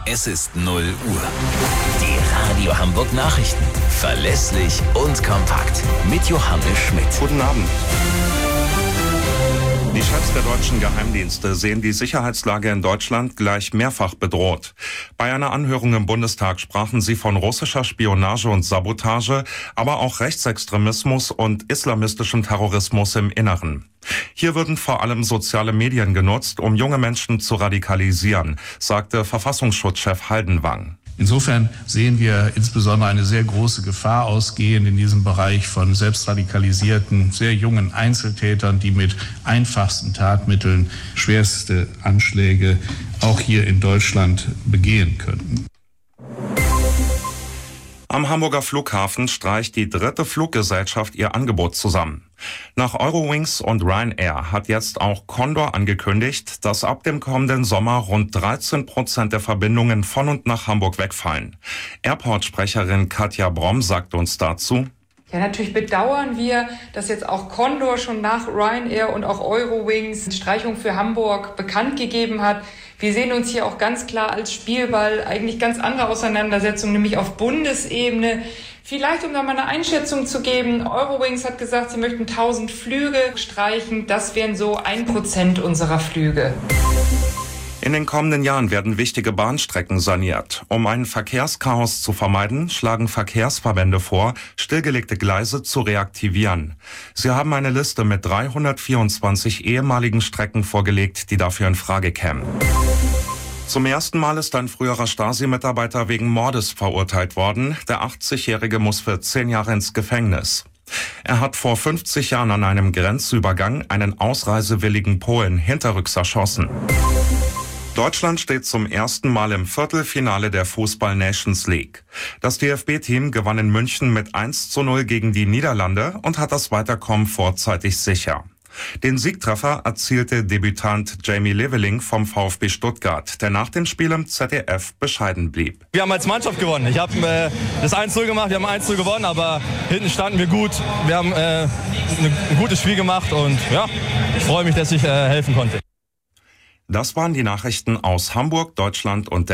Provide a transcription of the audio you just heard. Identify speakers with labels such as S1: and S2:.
S1: Es ist 0 Uhr. Die Radio Hamburg Nachrichten. Verlässlich und kompakt. Mit Johannes Schmidt.
S2: Guten Abend. Die Chefs der deutschen Geheimdienste sehen die Sicherheitslage in Deutschland gleich mehrfach bedroht. Bei einer Anhörung im Bundestag sprachen sie von russischer Spionage und Sabotage, aber auch Rechtsextremismus und islamistischem Terrorismus im Inneren. Hier würden vor allem soziale Medien genutzt, um junge Menschen zu radikalisieren, sagte Verfassungsschutzchef Haldenwang.
S3: Insofern sehen wir insbesondere eine sehr große Gefahr ausgehend in diesem Bereich von selbstradikalisierten, sehr jungen Einzeltätern, die mit einfachsten Tatmitteln schwerste Anschläge auch hier in Deutschland begehen könnten.
S2: Am Hamburger Flughafen streicht die 3. Fluggesellschaft ihr Angebot zusammen. Nach Eurowings und Ryanair hat jetzt auch Condor angekündigt, dass ab dem kommenden Sommer rund 13% der Verbindungen von und nach Hamburg wegfallen. Airport-Sprecherin Katja Bromm sagt uns dazu:
S4: Ja, natürlich bedauern wir, dass jetzt auch Condor schon nach Ryanair und auch Eurowings die Streichung für Hamburg bekannt gegeben hat. Wir sehen uns hier auch ganz klar als Spielball, eigentlich ganz andere Auseinandersetzungen, nämlich auf Bundesebene. Vielleicht, um da mal eine Einschätzung zu geben, Eurowings hat gesagt, sie möchten 1000 Flüge streichen. Das wären so 1% unserer Flüge.
S2: In den kommenden Jahren werden wichtige Bahnstrecken saniert. Um ein Verkehrschaos zu vermeiden, schlagen Verkehrsverbände vor, stillgelegte Gleise zu reaktivieren. Sie haben eine Liste mit 324 ehemaligen Strecken vorgelegt, die dafür in Frage kämen. Zum ersten Mal ist ein früherer Stasi-Mitarbeiter wegen Mordes verurteilt worden. Der 80-Jährige muss für 10 Jahre ins Gefängnis. Er hat vor 50 Jahren an einem Grenzübergang einen ausreisewilligen Polen hinterrücks erschossen. Deutschland steht zum ersten Mal im Viertelfinale der Fußball-Nations League. Das DFB-Team gewann in München mit 1:0 gegen die Niederlande und hat das Weiterkommen vorzeitig sicher. Den Siegtreffer erzielte Debütant Jamie Leveling vom VfB Stuttgart, der nach dem Spiel im ZDF bescheiden blieb.
S5: Wir haben als Mannschaft gewonnen. Ich habe das 1:0 gemacht, wir haben 1:0 gewonnen, aber hinten standen wir gut. Wir haben ein gutes Spiel gemacht und ja, ich freue mich, dass ich helfen konnte.
S2: Das waren die Nachrichten aus Hamburg, Deutschland und der